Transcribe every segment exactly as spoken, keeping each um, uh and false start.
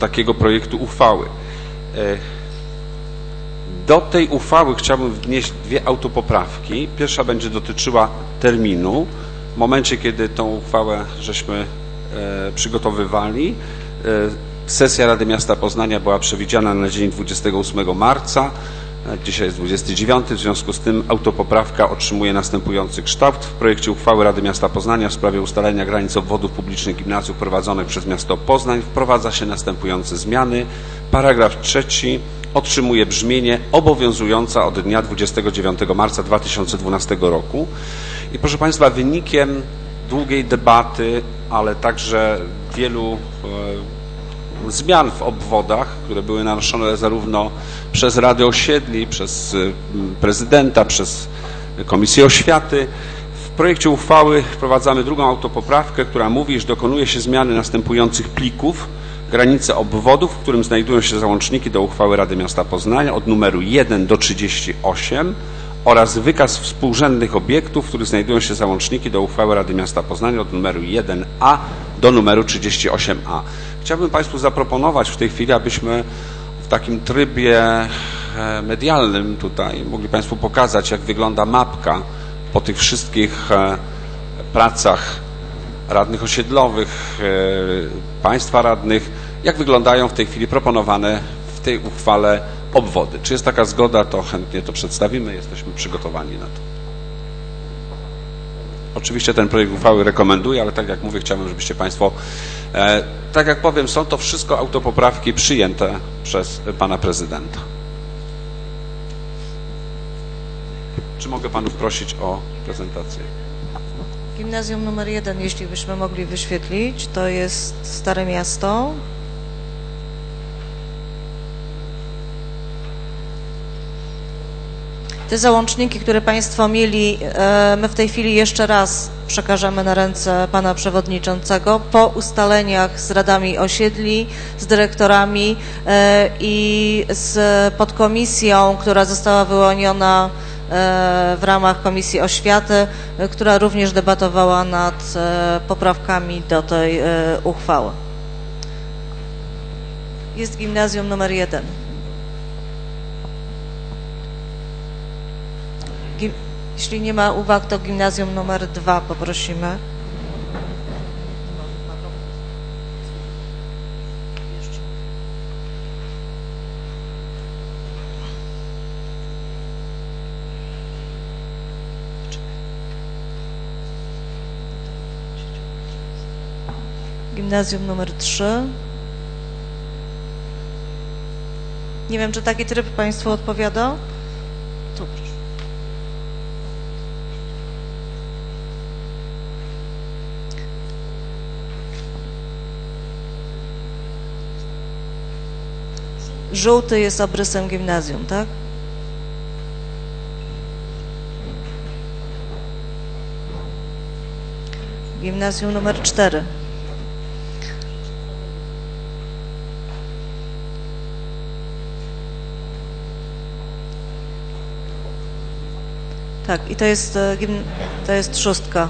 takiego projektu uchwały. Do tej uchwały chciałbym wnieść dwie autopoprawki. Pierwsza będzie dotyczyła terminu. W momencie, kiedy tą uchwałę żeśmy przygotowywali, sesja Rady Miasta Poznania była przewidziana na dzień dwudziestego ósmego marca. Dzisiaj jest dwudziesty dziewiąty, w związku z tym autopoprawka otrzymuje następujący kształt. W projekcie uchwały Rady Miasta Poznania w sprawie ustalenia granic obwodów publicznych gimnazjów prowadzonych przez miasto Poznań wprowadza się następujące zmiany. Paragraf trzeci otrzymuje brzmienie obowiązująca od dnia dwudziestego dziewiątego marca dwa tysiące dwunastego roku. I proszę Państwa, wynikiem długiej debaty, ale także wielu e, zmian w obwodach, które były nanoszone zarówno przez Rady Osiedli, przez prezydenta, przez Komisję Oświaty. W projekcie uchwały wprowadzamy drugą autopoprawkę, która mówi, iż dokonuje się zmiany następujących plików: granice obwodów, w którym znajdują się załączniki do uchwały Rady Miasta Poznania od numeru jeden do trzydziestu ośmiu oraz wykaz współrzędnych obiektów, w których znajdują się załączniki do uchwały Rady Miasta Poznania od numeru jeden a do numeru trzydziestu ośmiu a. Chciałbym Państwu zaproponować w tej chwili, abyśmy w takim trybie medialnym tutaj mogli Państwu pokazać, jak wygląda mapka po tych wszystkich pracach radnych osiedlowych, Państwa radnych, jak wyglądają w tej chwili proponowane w tej uchwale obwody. Czy jest taka zgoda, to chętnie to przedstawimy, jesteśmy przygotowani na to. Oczywiście ten projekt uchwały rekomenduję, ale tak jak mówię, chciałbym, żebyście Państwo, e, tak jak powiem, są to wszystko autopoprawki przyjęte przez Pana Prezydenta. Czy mogę Panów prosić o prezentację? Gimnazjum numer jeden, jeśli byśmy mogli wyświetlić, to jest Stare Miasto. Te załączniki, które Państwo mieli, my w tej chwili jeszcze raz przekażemy na ręce Pana Przewodniczącego po ustaleniach z radami osiedli, z dyrektorami i z podkomisją, która została wyłoniona w ramach Komisji Oświaty, która również debatowała nad poprawkami do tej uchwały. Jest gimnazjum numer jeden. Jeśli nie ma uwag, to gimnazjum numer dwa poprosimy. Gimnazjum numer trzy. Nie wiem, czy taki tryb Państwu odpowiada? Tu proszę. Żółty jest obrysem gimnazjum, tak? Gimnazjum numer cztery. Tak, i to jest, to jest szóstka.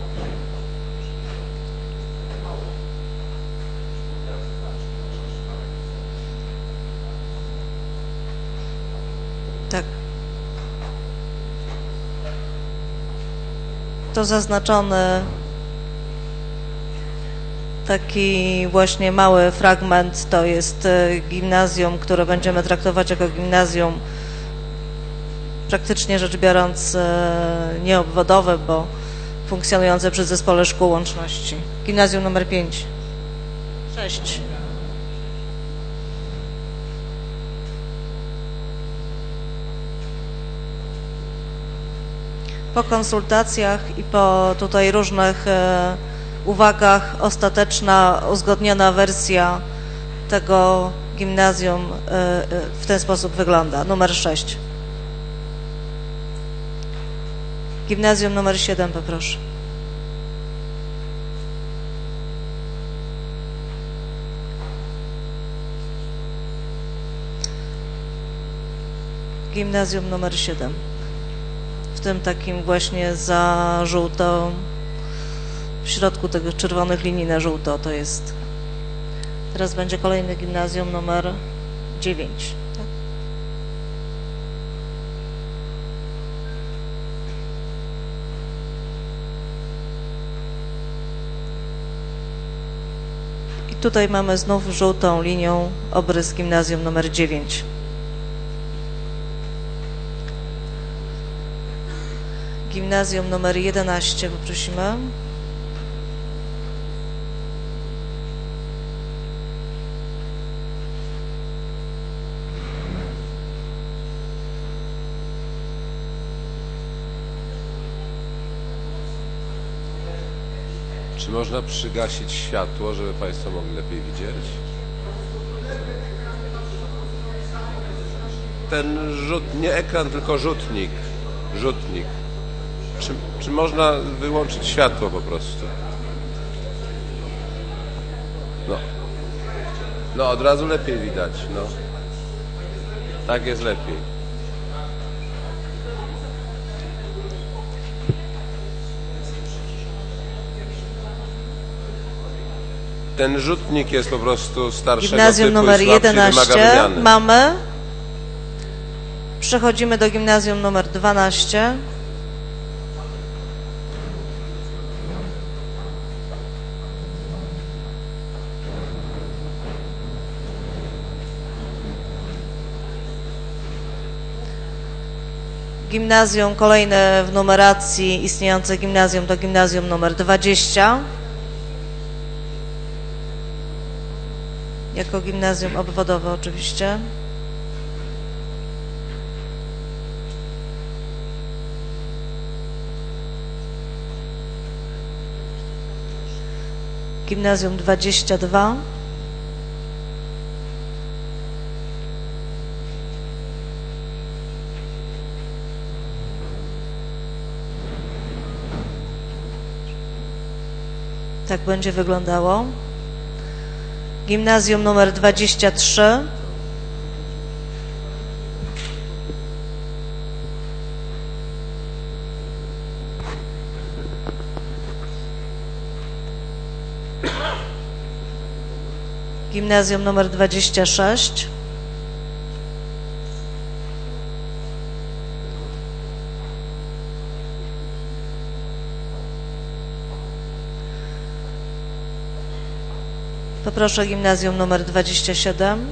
Tak. To zaznaczony taki właśnie mały fragment, to jest gimnazjum, które będziemy traktować jako gimnazjum praktycznie rzecz biorąc nieobwodowe, bo funkcjonujące przy Zespole Szkół Łączności. Gimnazjum numer pięć. sześć. Po konsultacjach i po tutaj różnych e, uwagach ostateczna, uzgodniona wersja tego gimnazjum e, e, w ten sposób wygląda. Numer sześć. Gimnazjum numer siedem, poproszę. Gimnazjum numer siedem. W tym takim właśnie za żółto, w środku tych czerwonych linii na żółto to jest Teraz będzie kolejne gimnazjum numer dziewięć. Tak? I tutaj mamy znów żółtą linią obrys gimnazjum numer dziewięć. Gimnazjum numer jedenaście poprosimy. Czy można przygasić światło, żeby Państwo mogli lepiej widzieć? Ten rzut, nie ekran, tylko rzutnik. Rzutnik. Czy, czy można wyłączyć światło po prostu? No. No, od razu lepiej widać, no. Tak jest lepiej. Ten rzutnik jest po prostu starszego Gimnazjum typu numer i słabszy, wymaga jedenaście wymiany. mamy. Przechodzimy do gimnazjum numer dwanaście. Gimnazjum kolejne w numeracji istniejące gimnazjum to gimnazjum numer dwadzieścia. Jako gimnazjum obwodowe oczywiście. Gimnazjum dwadzieścia dwa. Tak będzie wyglądało. Gimnazjum numer dwadzieścia trzy. Gimnazjum numer dwadzieścia sześć. Poproszę gimnazjum numer dwadzieścia siedem.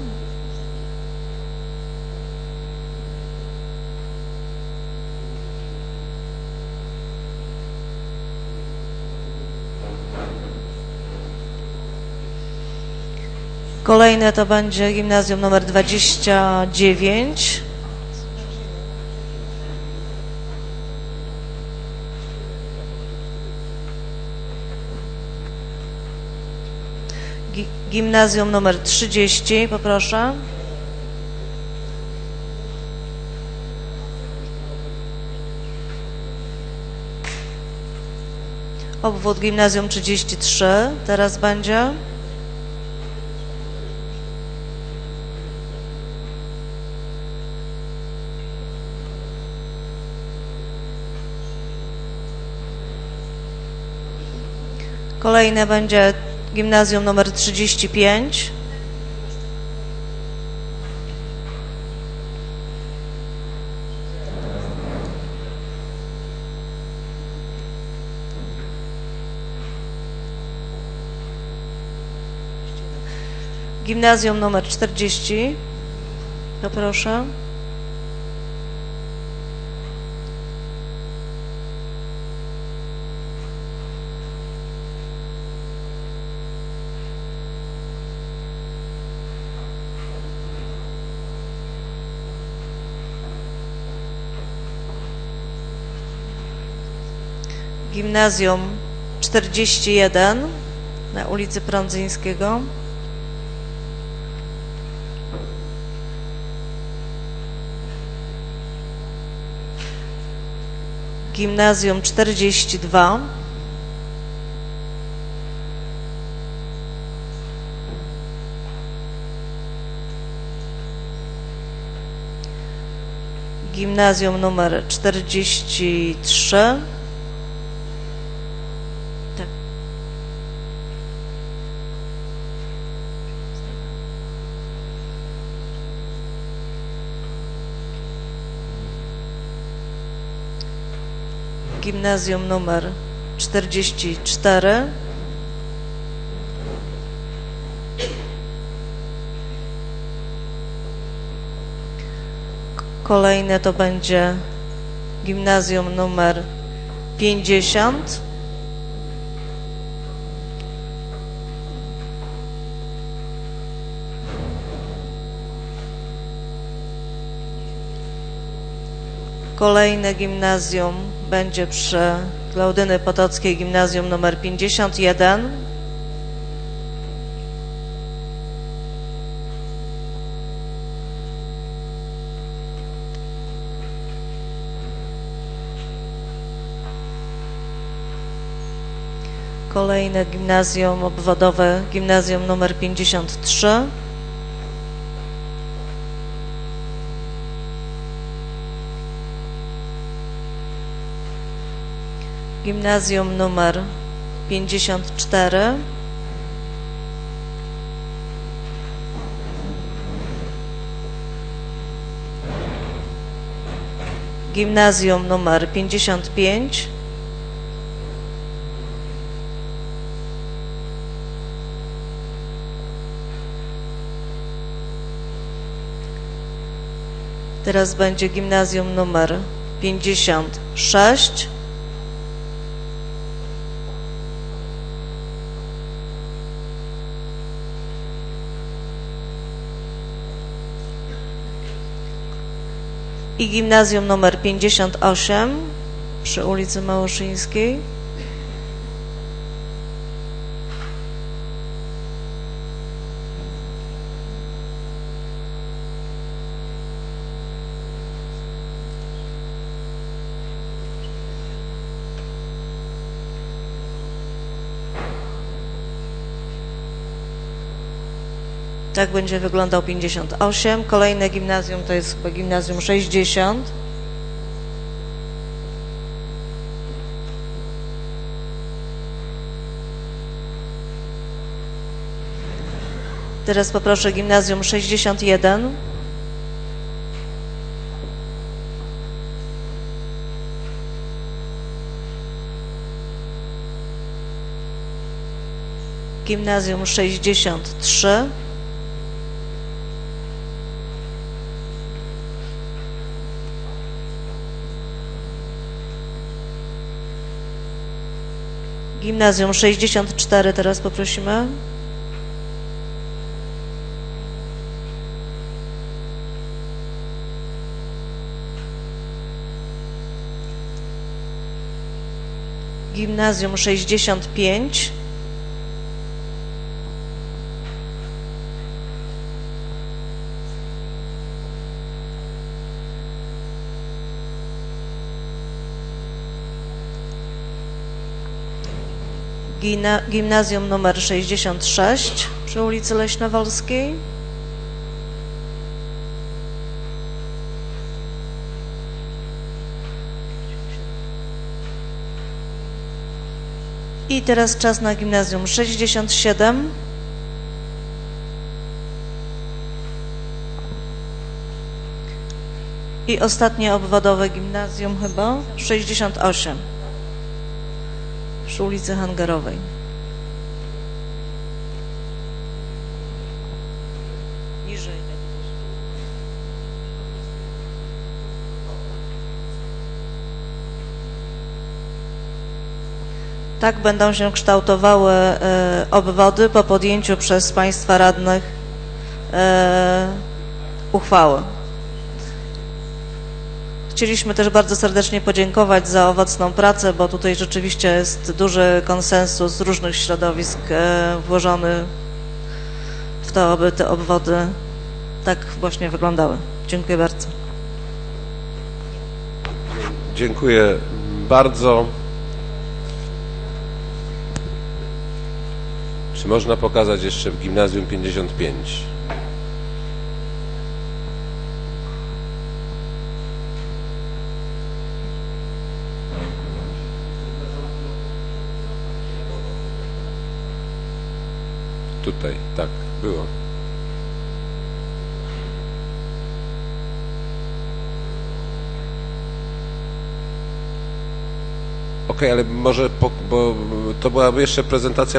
Kolejne to będzie gimnazjum numer dwadzieścia dziewięć. Gimnazjum numer trzydzieści, poproszę. Obwód gimnazjum trzydzieści trzy teraz będzie. Kolejne będzie gimnazjum numer trzydzieści pięć. Gimnazjum numer czterdzieści. Poproszę. Gimnazjum czterdzieści jeden na ulicy Prądzyńskiego. Gimnazjum czterdzieści dwa. Gimnazjum numer czterdzieści trzy. Tak. gimnazjum numer czterdzieści cztery. Kolejne to będzie gimnazjum numer pięćdziesiąt. Kolejne gimnazjum będzie przy Klaudyny Potockiej, gimnazjum numer pięćdziesiąt jeden. Kolejne gimnazjum obwodowe, gimnazjum numer pięćdziesiąt trzy. Gimnazjum numer pięćdziesiąt cztery. Gimnazjum numer pięćdziesiąt pięć. Teraz będzie gimnazjum numer pięćdziesiąt sześć. I gimnazjum numer pięćdziesiąt osiem przy ulicy Małoszyńskiej. Tak będzie wyglądał pięćdziesiąt osiem. Kolejne gimnazjum to jest chyba gimnazjum sześćdziesiąt. Teraz poproszę gimnazjum sześćdziesiąt jeden. Gimnazjum sześćdziesiąt trzy. Gimnazjum sześćdziesiąt cztery teraz poprosimy. Gimnazjum sześćdziesiąt pięć. Gimnazjum numer sześćdziesiąt sześć przy ulicy Leśnowolskiej. I teraz czas na gimnazjum sześćdziesiąt siedem. I ostatnie obwodowe gimnazjum chyba sześćdziesiąt osiem. Przy ulicy Hangarowej. Niżej. Tak będą się kształtowały e, obwody po podjęciu przez Państwa radnych e, uchwały. Chcieliśmy też bardzo serdecznie podziękować za owocną pracę, bo tutaj rzeczywiście jest duży konsensus różnych środowisk włożony w to, aby te obwody tak właśnie wyglądały. Dziękuję bardzo. Dziękuję bardzo. Czy można pokazać jeszcze w gimnazjum pięćdziesiąt pięć? Tutaj, tak, było. Okej, ale może, po, bo to była jeszcze prezentacja...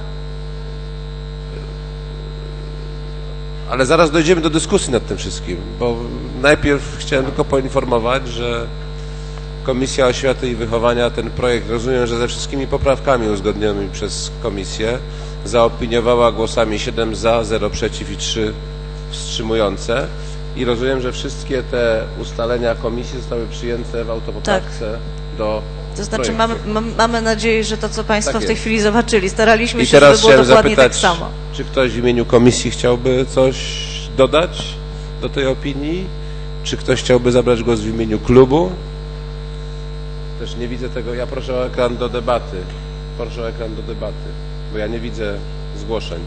Ale zaraz dojdziemy do dyskusji nad tym wszystkim, bo najpierw chciałem tylko poinformować, że Komisja Oświaty i Wychowania ten projekt, rozumiem, że ze wszystkimi poprawkami uzgodnionymi przez Komisję, zaopiniowała głosami siedem za, zero przeciw i trzy wstrzymujące. I rozumiem, że wszystkie te ustalenia Komisji zostały przyjęte w autopoprawce tak. do To znaczy projektu. mamy, mamy nadzieję, że to, co Państwo Tak w tej jest. chwili zobaczyli. Staraliśmy I się, teraz żeby było dokładnie zapytać, tak samo. czy ktoś w imieniu Komisji chciałby coś dodać do tej opinii? Czy ktoś chciałby zabrać głos w imieniu klubu? Też nie widzę tego. Ja proszę o ekran do debaty. Proszę o ekran do debaty, bo ja nie widzę zgłoszeń.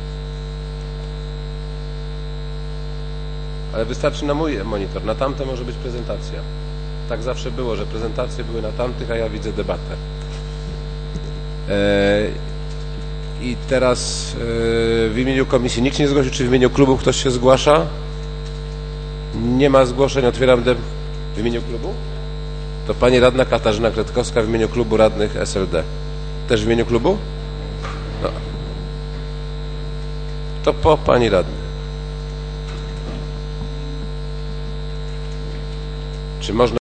Ale wystarczy na mój monitor. Na tamte może być prezentacja. Tak zawsze było, że prezentacje były na tamtych, a ja widzę debatę. Eee, I teraz e, w imieniu komisji nikt się nie zgłosił, czy w imieniu klubu ktoś się zgłasza? Nie ma zgłoszeń, otwieram debatę. W imieniu klubu? To pani radna Katarzyna Kretkowska w imieniu klubu radnych S L D. Też w imieniu klubu? No. To po pani radnej. Czy można